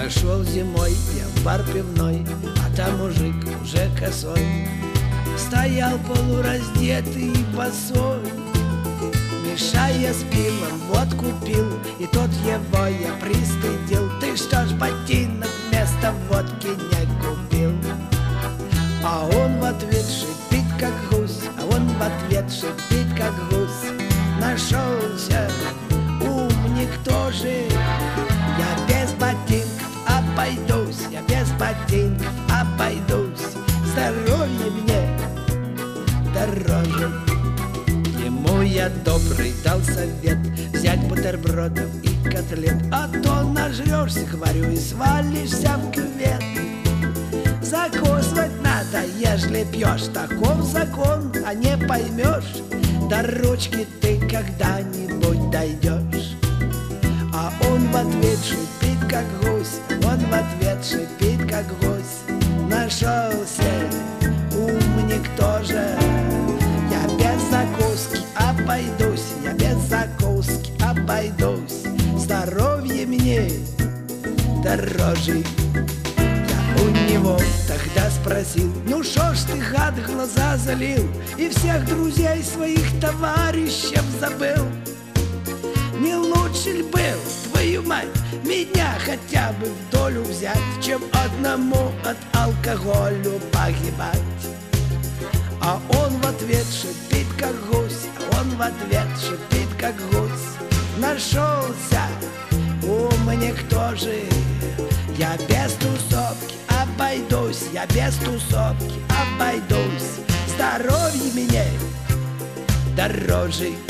Пошел зимой я в бар пивной, а там мужик уже косой стоял полураздетый и босой, мешая с пивом, водку пил, и тот его я пристыдил. Ты что ж ботинок вместо водки не купил? А он в ответ шипит как гусь, а он в ответ шипит как гусь. Нашелся умник тоже. Я без ботинков обойдусь, я без ботинков обойдусь. Здоровье мне дороже. Ему я добрый дал совет взять бутербродов и котлет, а то нажрешься, говорю, и свалишься в кювет. Закусывать надо, ежели пьешь, таков закон, а не поймешь, до ручки ты когда-нибудь дойдешь. А он в ответ шипит как гусь, он в ответ шипит как гусь. Нашелся умник тоже. Я без закуски обойдусь, я без закуски обойдусь. Здоровье мне дороже. Я у него тогда спросил: ну шо ж ты, гад, глаза залил и всех друзей своих товарищев забыл? Не лучше ли был, твою мать, меня хотя бы в долю взять, чем одному от алкоголю погибать? А он в ответ шипит как гусь, а он в ответ шипит как гусь. Нашелся умник тоже. Я без тусовки обойдусь, я без тусовки обойдусь. Здоровье мне дороже.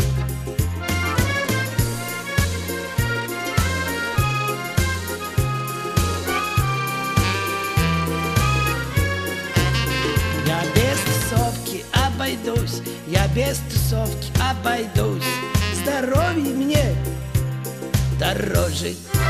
Я без тусовки обойдусь, я без тусовки обойдусь. Здоровье мне дороже.